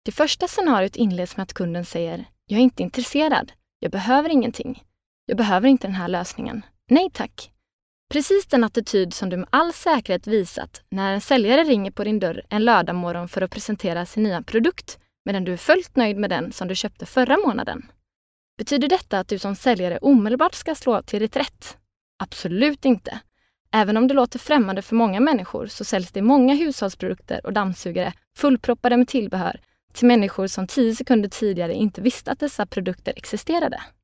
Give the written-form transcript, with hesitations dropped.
Det första scenariot inleds med att kunden säger: jag är inte intresserad. Jag behöver ingenting. Jag behöver inte den här lösningen. Nej tack. Precis den attityd som du med all säkerhet visat när en säljare ringer på din dörr en lördagmorgon för att presentera sin nya produkt, medan du är fullt nöjd med den som du köpte förra månaden. Betyder detta att du som säljare omedelbart ska slå till reträtt? Absolut inte. Även om det låter främmande för många människor så säljs det många hushållsprodukter och dammsugare fullproppade med tillbehör till människor som 10 sekunder tidigare inte visste att dessa produkter existerade.